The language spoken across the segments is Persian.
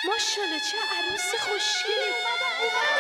ماشاءالله چه عروس خوشگلی اومدن.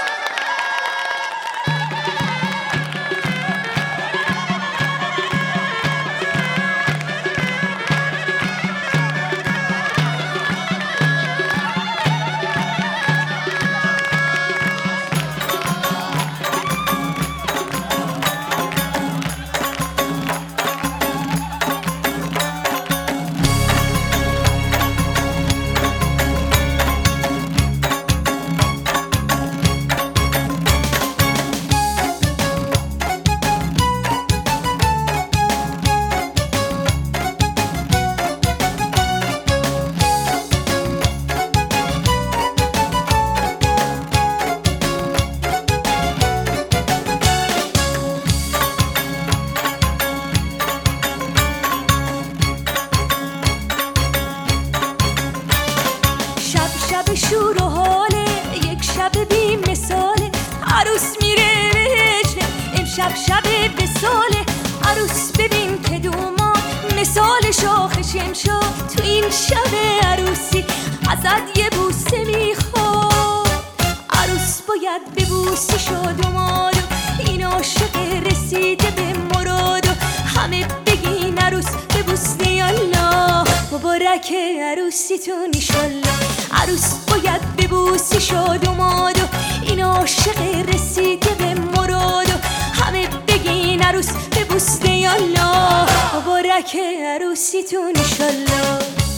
شب شور و حاله، یک شب بی مثاله، عروس میره وجده، امشب شب وصاله. عروس ببین که دوماد مثال شاخ شمشاد، تو این شب عروسی ازت یه بوسه میخواد. عروس باید ببوسی شادوماد و این عاشق رسیده به مراد و همه بگین عروس ببوسه یالله، مبارک عروسیتون ایشالله. عروس باید ببوسی شادوماد و این عاشق رسیده به مراد و همه بگین عروس ببوسه یالله، مبارک عروسیتون ایشالله.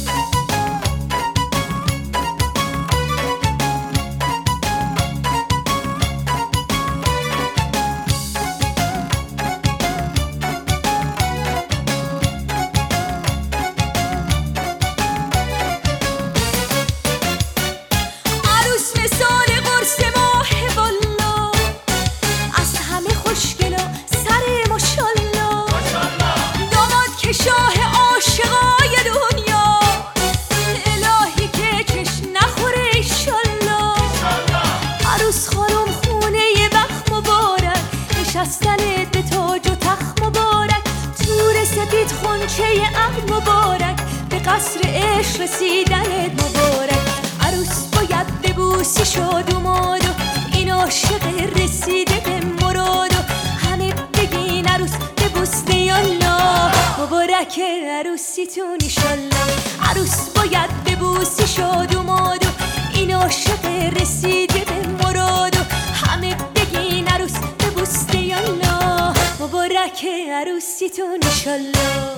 نشستنت به تاج و تخت مبارک، تور سپید خونچه عقد مبارک، به قصر عشق رسیدنت مبارک. عروس باید ببوسی شادوماد و این عاشق رسیده به مراد و همه بگین عروس ببوسه یالله، مبارک عروسیتون ایشالله. عروس باید ببوسی شادوماد و این عاشق رسیده به مراد و همه بگین عروس ببوسه یالله، مبارک عروسیتون ایشالله.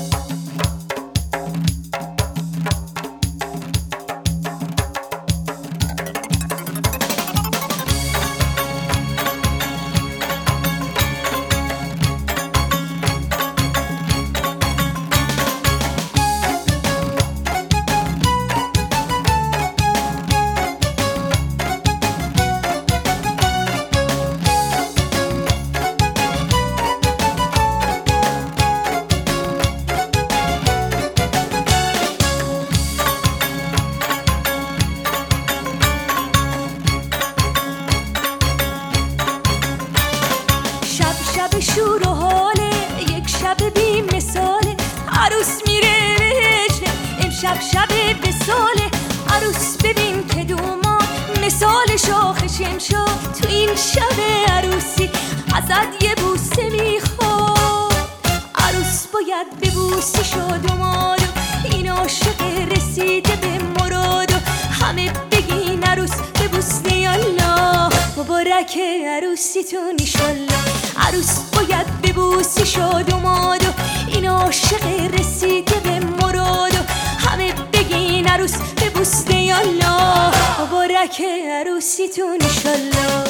شب شور و حاله، یک شب بی مثاله، عروس میره وجده، امشب شب وصاله. عروس ببین که دوماد مثال شاخ شمشاد، تو این شب عروسی ازت یه بوسه میخواد. عروس باید ببوسی شادوماد و این عاشق رسیده به مراد و همه بگین عروس ببوسه یالله، مبارک عروسیتون ایشالله. عروس باید ببوسی شادوماد و این عاشق رسیده به مراد و همه بگین عروس ببوسه یالله، مبارک عروسیتون ایشالله.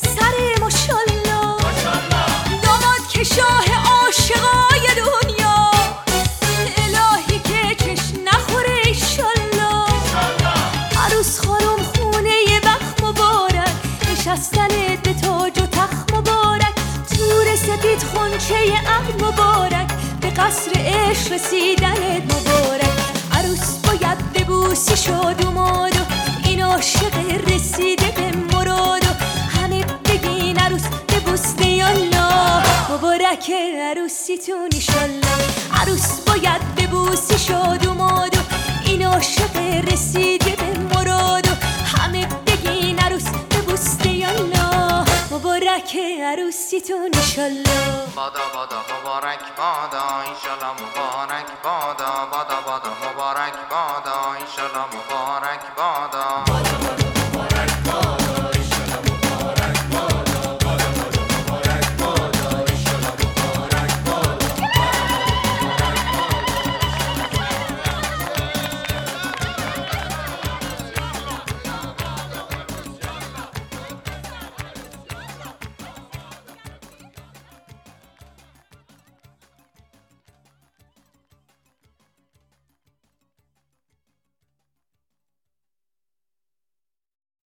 شاه عاشقای دنیا باد مبارک، به قصر عشق رسیدنت مبارک. عروس باید ببوسی شاد و ماد و این عاشق رسیده به مراد و همه بگین عروس ببوسته یالله، مبارک عروسیتون ایشالله. عروس باید ببوسی شاد و ماد و این عاشق رسیده به مراد و همه بگین عروس ببوسته یالله، مبارک عروسیتون ایشالله. بادا بادا مبارک بادا ایشالله مبارک بادا بادا بادا مبارک بادا ایشالله مبارک بادا.